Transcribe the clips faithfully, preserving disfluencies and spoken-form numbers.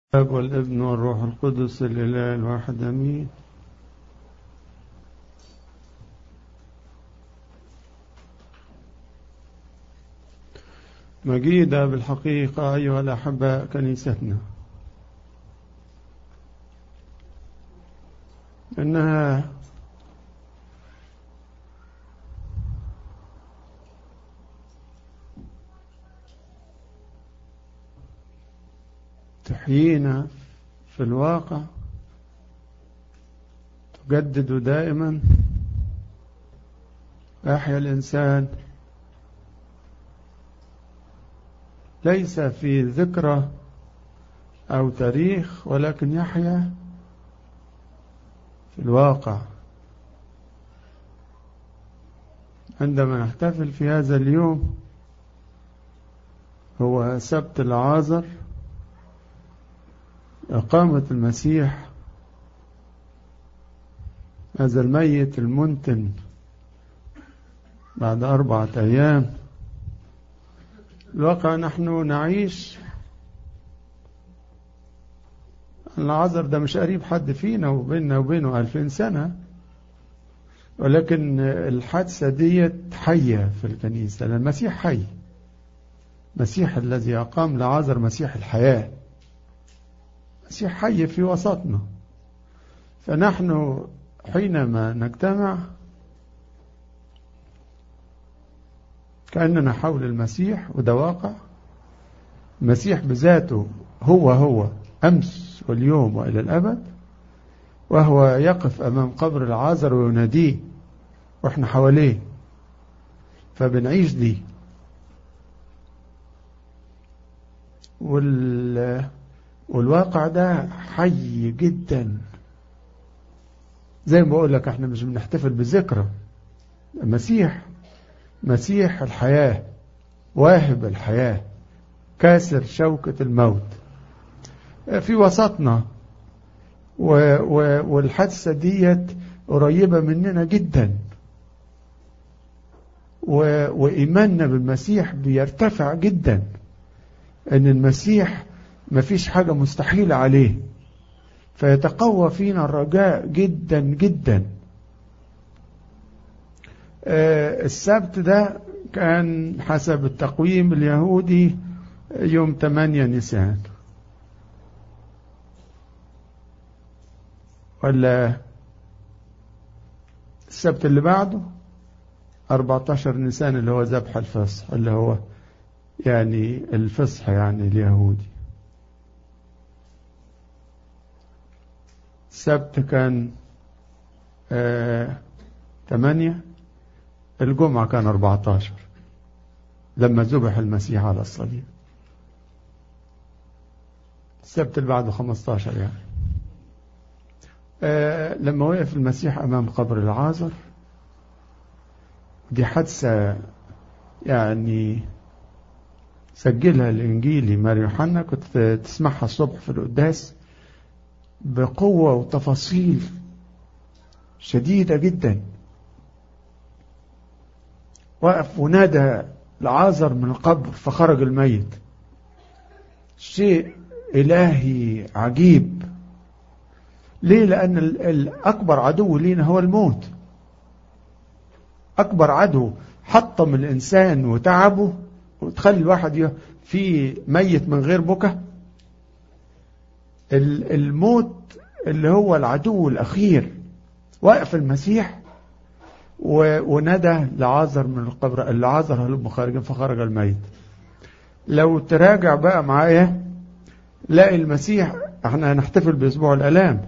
الاب والابن والروح القدس الاله الواحد امين. مجيدة بالحقيقة أيها الأحباء كنيستنا، إنها تحيينا في الواقع، تجدد دائما، يحيا الإنسان ليس في ذكرى أو تاريخ، ولكن يحيا في الواقع. عندما نحتفل في هذا اليوم هو سبت العازر، إقامة المسيح هذا الميت المنتن بعد أربعة أيام. الواقع نحن نعيش، العازر ده مش قريب حد فينا، وبيننا وبينه ألفين سنة، ولكن الحادثة دي حية في الكنيسة، لأن المسيح حي، المسيح الذي أقام لعازر مسيح الحياة، مسيح حي في وسطنا. فنحن حينما نجتمع كأننا حول المسيح، وده واقع. المسيح بذاته هو هو أمس واليوم وإلى الأبد، وهو يقف أمام قبر العازر ويناديه وإحنا حواليه، فبنعيش دي. وال... والواقع ده حي جدا. زي ما بقول لك، احنا مش بنحتفل بذكرى المسيح، مسيح الحياة، واهب الحياة، كاسر شوكة الموت في وسطنا. و... و... والحادثة ديت قريبة مننا جدا، و... وإيماننا بالمسيح بيرتفع جدا، أن المسيح مفيش حاجة مستحيلة عليه، فيتقوى فينا الرجاء جدا جدا. آه السبت ده كان حسب التقويم اليهودي يوم ثمانية نيسان، ولا السبت اللي بعده أربعة عشر نيسان، اللي هو ذبح الفصح، اللي هو يعني الفصح يعني اليهودي. السبت كان آه ثمانية، الجمعة كان أربعة عشر لما ذبح المسيح على الصليب. السبت اللي بعده خمسة عشر يعني آه لما وقف المسيح أمام قبر العازر. دي حادثة يعني سجلها الإنجيلي ماري يوحنا، كنت تسمعها الصبح في القداس بقوة وتفاصيل شديدة جدا. وقف ونادى لعازر من القبر فخرج الميت. شيء إلهي عجيب. ليه؟ لأن الأكبر عدو لينا هو الموت. أكبر عدو حطم الإنسان وتعبه، وتخلي الواحد في ميت من غير بكى. الموت اللي هو العدو الأخير. وقف المسيح ونادى لعازر من القبر، العازر هلم خارجا، فخرج الميت. لو تراجع بقى معايا لاقي المسيح، احنا هنحتفل بأسبوع الآلام،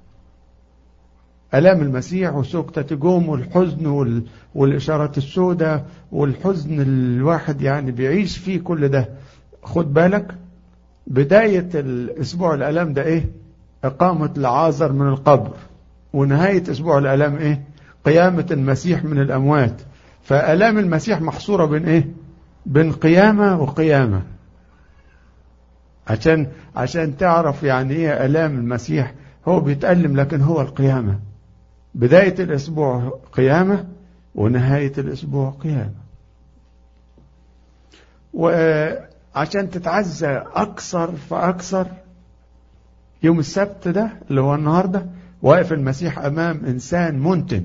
آلام المسيح وسكتة جوم والحزن والإشارات السوداء والحزن الواحد يعني بيعيش فيه كل ده. خد بالك، بداية الأسبوع الآلام ده إيه؟ إقامة العازر من القبر. ونهاية أسبوع الآلام إيه؟ قيامة المسيح من الأموات. فآلام المسيح محصورة بين إيه؟ بين قيامة وقيامة. عشان عشان تعرف يعني إيه آلام المسيح. هو بيتألم لكن هو القيامة. بداية الأسبوع قيامة، ونهاية الأسبوع قيامة. وعشان تتعزى أكثر فأكثر يوم السبت ده اللي هو النهاردة واقف المسيح أمام إنسان منتن،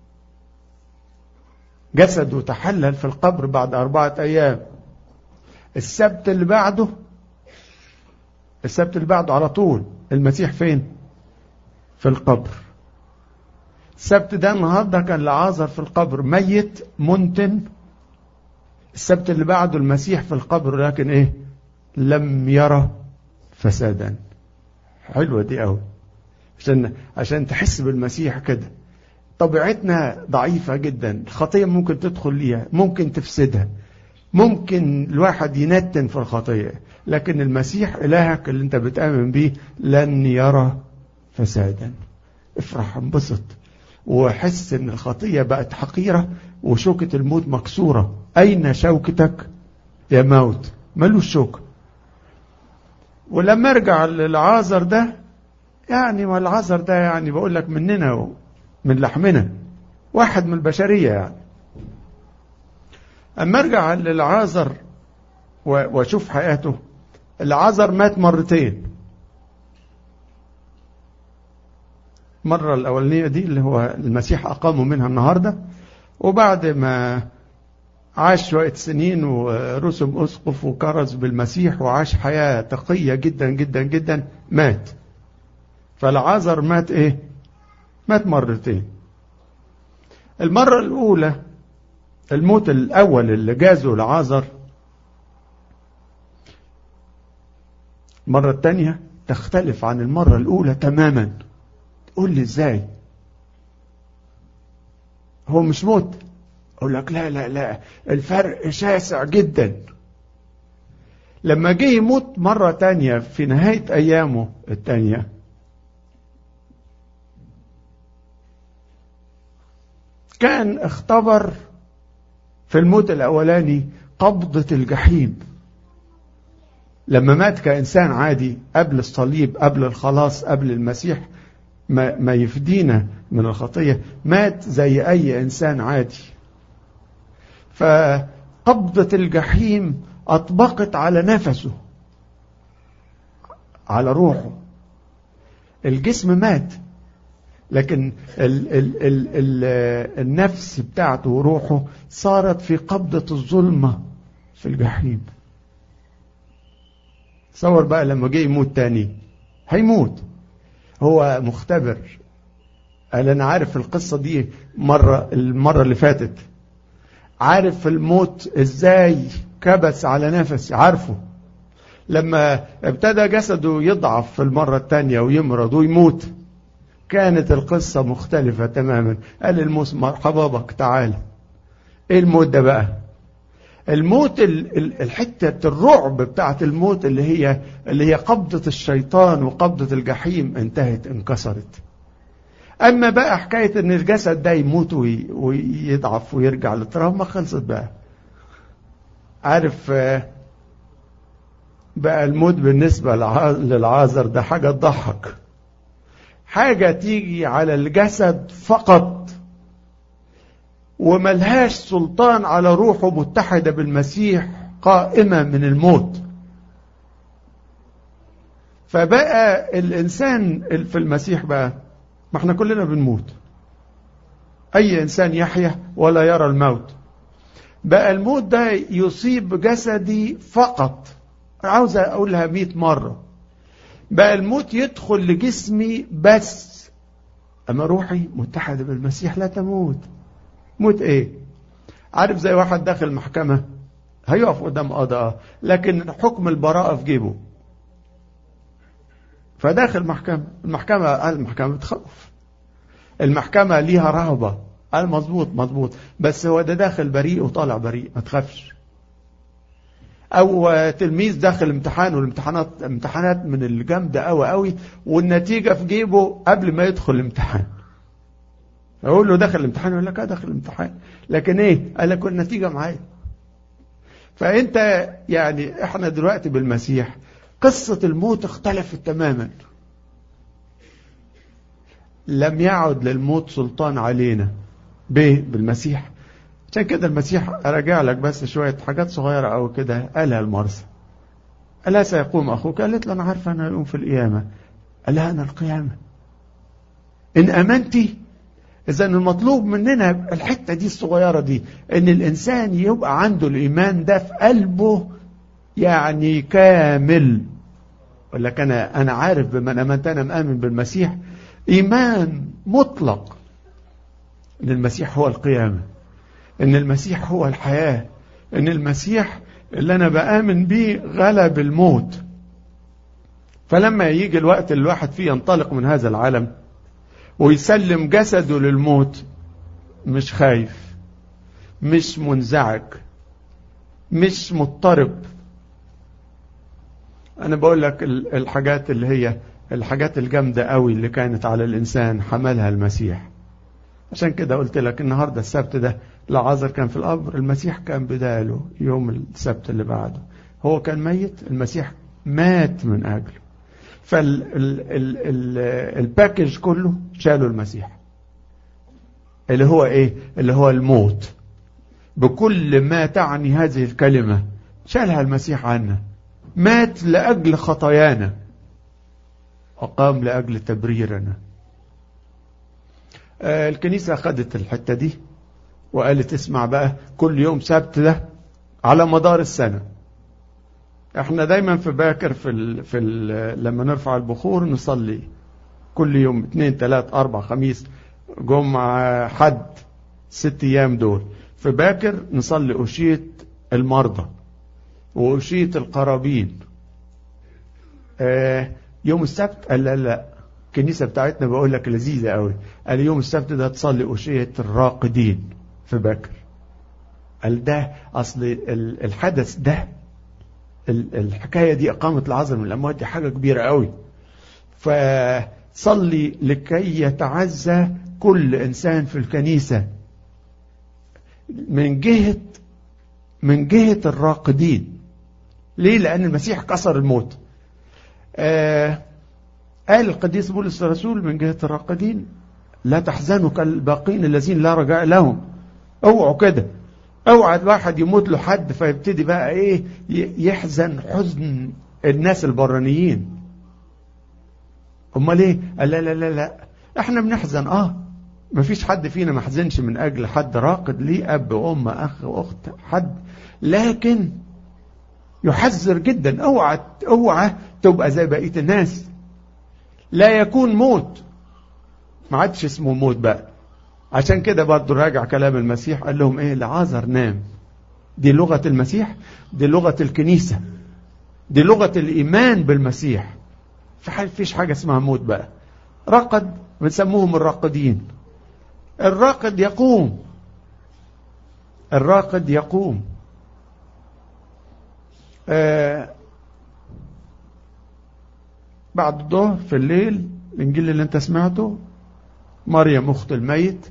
جسده تحلل في القبر بعد أربعة أيام. السبت اللي بعده السبت اللي بعده على طول المسيح فين؟ في القبر. السبت ده النهاردة كان لعازر في القبر ميت منتن. السبت اللي بعده المسيح في القبر، لكن ايه؟ لم يرى فسادا. حلوة دي قوي، عشان عشان تحس بالمسيح كده. طبيعتنا ضعيفة جدا، الخطية ممكن تدخل ليها، ممكن تفسدها، ممكن الواحد ينتن في الخطية، لكن المسيح إلهك اللي انت بتآمن بيه لن يرى فسادا. افرح انبسط وحس ان الخطية بقت حقيرة وشوكة الموت مكسورة. أين شوكتك يا موت؟ ملوش شوكة. ولما ارجع للعازر ده، يعني ما العازر ده يعني بقول لك مننا من لحمنا، واحد من البشرية يعني. أما ارجع للعازر واشوف حياته، العازر مات مرتين. مرة الأولانية دي اللي هو المسيح أقامه منها النهاردة، وبعد ما عاش شوية سنين ورسم أسقف وكرز بالمسيح وعاش حياة تقية جدا جدا جدا مات. فالعازر مات إيه؟ مات مرتين. المرة الأولى الموت الأول اللي جازه العازر، المرة الثانية تختلف عن المرة الأولى تماما. تقول لي إزاي؟ هو مش موت؟ أقول لك لا لا لا، الفرق شاسع جدا. لما جه يموت مرة تانية في نهاية أيامه التانية، كان اختبر في الموت الأولاني قبضة الجحيم. لما مات كإنسان عادي قبل الصليب، قبل الخلاص، قبل المسيح ما, ما يفدينا من الخطية، مات زي أي إنسان عادي. فقبضة الجحيم أطبقت على نفسه، على روحه. الجسم مات، لكن ال ال ال ال النفس بتاعته وروحه صارت في قبضة الظلمة في الجحيم. تصور بقى لما جه يموت تاني، هيموت هو مختبر. قال أنا عارف القصة دي مرة المرة اللي فاتت، عارف الموت ازاي كبس على نفسي، عارفه. لما ابتدى جسده يضعف في المرة التانية ويمرض ويموت، كانت القصة مختلفة تماما. قال الموت مرحبا بك، تعال. ايه الموت ده بقى؟ الموت الحتة الرعب بتاعت الموت اللي هي اللي هي قبضة الشيطان وقبضة الجحيم انتهت، انكسرت. اما بقى حكاية ان الجسد ده يموت ويضعف ويرجع للتراب، ما خلصت بقى. عارف بقى الموت بالنسبة للعازر ده حاجة تضحك، حاجة تيجي على الجسد فقط وملهاش سلطان على روحه متحدة بالمسيح، قائمة من الموت. فبقى الإنسان في المسيح بقى، ما احنا كلنا بنموت، أي إنسان يحيا ولا يرى الموت. بقى الموت ده يصيب جسدي فقط، عاوز أقولها مئة مرة. بقى الموت يدخل لجسمي بس، أما روحي متحدة بالمسيح لا تموت. موت إيه؟ عارف زي واحد داخل محكمة، هيقف قدام قضاء لكن حكم البراءة في جيبه، فداخل محكمة. المحكمة قال المحكمة بتخوف، المحكمة ليها رهبة. قال مظبوط مظبوط، بس هو ده داخل بريء وطالع بريء، ما تخافش. او تلميذ داخل امتحان، والامتحانات امتحانات من الجامدة قوي قوي، والنتيجة في جيبه قبل ما يدخل الامتحان. اقول له داخل الامتحان، يقول لك اه داخل الامتحان، لكن ايه؟ قال لك النتيجة معايا. فانت يعني احنا دلوقتي بالمسيح قصة الموت اختلفت تماما. لم يعد للموت سلطان علينا به بالمسيح. عشان كده المسيح أرجع لك بس شوية حاجات صغيرة أو كده. قالها المرسى، ألا سيقوم أخوك؟ قالت له أنا عارفة أنه يقوم في القيامة. قال لها أنا القيامة. إن أمنتي، إذا المطلوب مننا الحتة دي الصغيرة دي، إن الإنسان يبقى عنده الإيمان ده في قلبه يعني كامل. ولا كان أنا عارف بمن أمنت، أنا مآمن بالمسيح إيمان مطلق إن المسيح هو القيامة، إن المسيح هو الحياة، إن المسيح اللي أنا بآمن بيه غلب الموت. فلما يجي الوقت اللي الواحد فيه ينطلق من هذا العالم ويسلم جسده للموت، مش خايف، مش منزعج، مش مضطرب. أنا بقول لك الحاجات اللي هي الحاجات الجامدة قوي اللي كانت على الإنسان حملها المسيح. عشان كده قلت لك النهاردة السبت ده لعازر كان في القبر، المسيح كان بداله يوم السبت اللي بعده. هو كان ميت، المسيح مات من أجله. فالباكج كله شالوا المسيح، اللي هو ايه؟ اللي هو الموت بكل ما تعني هذه الكلمة، شالها المسيح عنا. مات لأجل خطايانا وقام لأجل تبريرنا. آه الكنيسة أخذت الحتة دي وقالت اسمع بقى، كل يوم سبت ده على مدار السنة احنا دايما في باكر في ال في ال لما نرفع البخور نصلي كل يوم، اثنين ثلاث اربع خميس جمعة حد، ست ايام دول في باكر نصلي أشية المرضى وأشية القرابين. آه يوم السبت قال لا لا، الكنيسة بتاعتنا بقول لك لذيذة قوي، قال يوم السبت ده تصلي أشية الراقدين في باكر. قال ده أصل الحدث ده، الحكاية دي إقامة العازر من الأموات دي حاجة كبيرة قوي. فصلي لكي يتعزى كل إنسان في الكنيسة من جهة من جهة الراقدين. ليه؟ لأن المسيح كسر الموت. آه قال القديس بولس الرسول من جهة الراقدين لا تحزنوا كالباقين الذين لا رجاء لهم. اوعوا كده، اوعى الواحد يموت له حد فيبتدي بقى ايه يحزن حزن الناس البرانيين. امال ايه؟ قال لا لا لا لا، احنا بنحزن اه، مفيش حد فينا ما حزنش من اجل حد راقد ليه اب وام اخ واخت حد، لكن يحذر جدا اوعى اوعى تبقى زي بقيه الناس. لا يكون موت، ما عادش اسمه موت بقى. عشان كده برضو راجع كلام المسيح، قال لهم ايه؟ لعازر نام. دي لغة المسيح، دي لغة الكنيسة، دي لغة الإيمان بالمسيح. فيش حاجة اسمها موت بقى. رقد، بنسموهم الراقدين. الراقد يقوم، الراقد يقوم. آه بعد الظهر في الليل الإنجيل اللي انت سمعته، مريم أخت الميت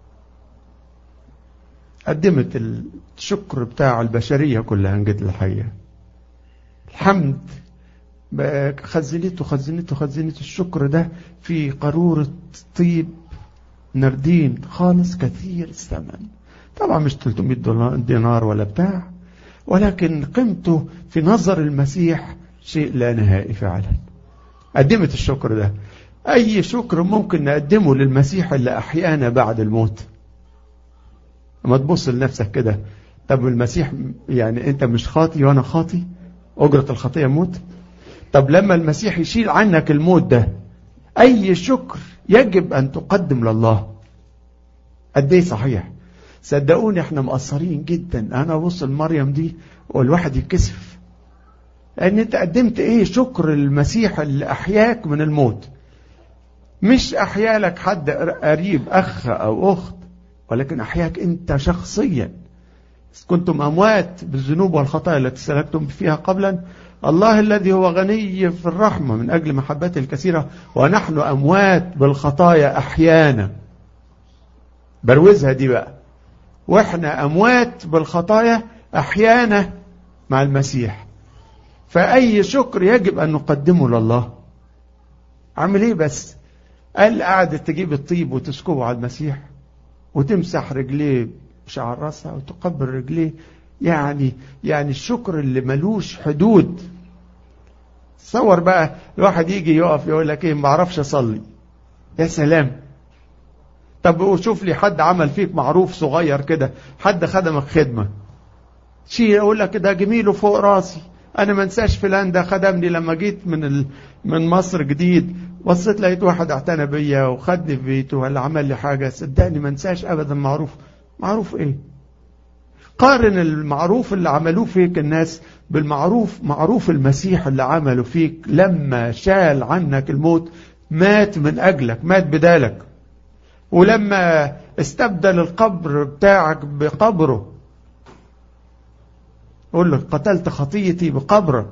قدمت الشكر بتاع البشرية كلها نجد الحياة، الحمد، خزنته خزنته خزنته الشكر ده في قارورة طيب نردين خالص كثير الثمن. طبعا مش ثلاثمائة دينار ولا بتاع، ولكن قيمته في نظر المسيح شيء لا نهائي فعلا. قدمت الشكر ده. أي شكر ممكن نقدمه للمسيح اللي أحيانا بعد الموت؟ ما تبص لنفسك كده، طب المسيح يعني أنت مش خاطي وأنا خاطي، أجرة الخطية موت. طب لما المسيح يشيل عنك الموت ده، أي شكر يجب أن تقدم لله. قد ايه صحيح؟ صدقوني احنا مقصرين جدا. أنا أبص لمريم دي والواحد يتكسف، لأن أنت قدمت إيه؟ شكر المسيح اللي أحياك من الموت. مش أحيا لك حد قريب أخ أو أخت، ولكن أحياك أنت شخصيا. كنتم أموات بالذنوب والخطايا التي سلكتم فيها قبلا، الله الذي هو غني في الرحمة من أجل محبته الكثيرة ونحن أموات بالخطايا أحيانا. بروزها دي بقى، وإحنا أموات بالخطايا أحيانا مع المسيح. فأي شكر يجب أن نقدمه لله. عمل إيه بس؟ قال قعدت تجيب الطيب وتسكبه على المسيح وتمسح رجليه بشعر راسها وتقبل رجليه. يعني يعني الشكر اللي ملوش حدود. تصور بقى الواحد يجي يقف يقول لك ايه ما اعرفش اصلي. يا سلام. طب وشوف لي حد عمل فيك معروف صغير كده، حد خدمك خدمة، شيء يقول لك ده جميله فوق راسي. انا ما انساش فلان ده خدمني لما جيت من ال... من مصر جديد، بصيت لقيت واحد اعتنى بيا وخدني في بيته ولا عمل لي حاجة. صدقني ما انساش ابدا معروف. معروف ايه؟ قارن المعروف اللي عملوه فيك الناس بالمعروف معروف المسيح اللي عمله فيك لما شال عنك الموت، مات من أجلك، مات بدالك. ولما استبدل القبر بتاعك بقبره، قول لك قتلت خطيتي بقبرك،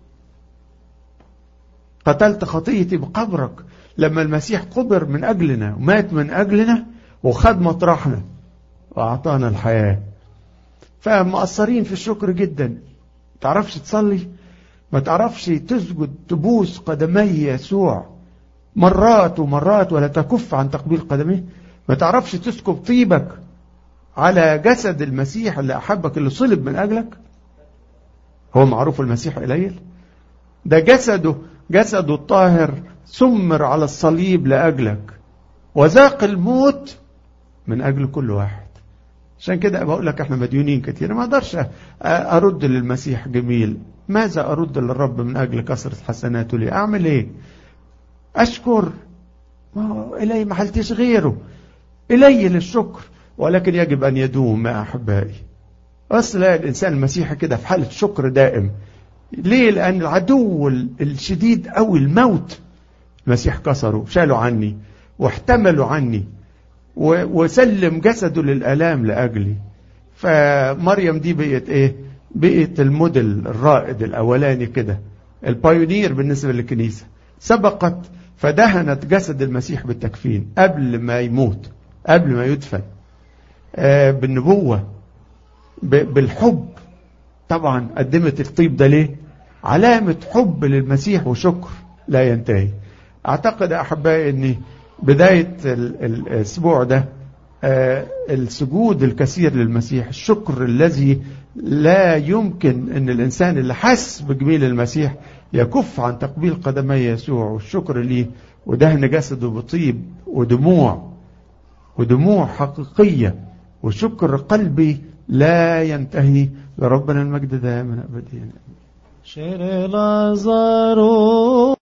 قتلت خطيتي بقبرك. لما المسيح قبر من أجلنا ومات من أجلنا وخد مطرحنا وأعطانا الحياة. فمقصرين في الشكر جدا. تعرفش تصلي، ما تعرفش تسجد تبوس قدمي يسوع مرات ومرات ولا تكف عن تقبيل قدميه، ما تعرفش تسكب طيبك على جسد المسيح اللي أحبك اللي صلب من أجلك. هو معروف المسيح قليل؟ ده جسده جسده الطاهر سمر على الصليب لأجلك وذاق الموت من أجل كل واحد. عشان كده بقول لك احنا مديونين كتير. ما اقدرش ارد للمسيح جميل. ماذا ارد للرب من اجل كثرة حسناته لي؟ اعمل ايه؟ اشكر؟ ما الي ما حلتش غيره، الي للشكر، ولكن يجب ان يدوم يا احبائي. اصل الانسان المسيحي كده في حالة شكر دائم. ليه؟ لان العدو الشديد او الموت المسيح كسره، شاله عني واحتمله عني وسلم جسده للآلام لأجلي. فمريم دي بقيت ايه؟ بقيت الموديل الرائد الأولاني كده، البايونير بالنسبة للكنيسة. سبقت فدهنت جسد المسيح بالتكفين قبل ما يموت، قبل ما يدفن، آه بالنبوة، بالحب. طبعا قدمت الطيب ده ليه؟ علامة حب للمسيح وشكر لا ينتهي. أعتقد أحبائي أني بداية الأسبوع ده آه السجود الكثير للمسيح، الشكر الذي لا يمكن أن الإنسان اللي حس بجميل المسيح يكف عن تقبيل قدمي يسوع والشكر ليه ودهن جسده بطيب ودموع ودموع حقيقية وشكر قلبي لا ينتهي. لربنا المجد دائما أبديا.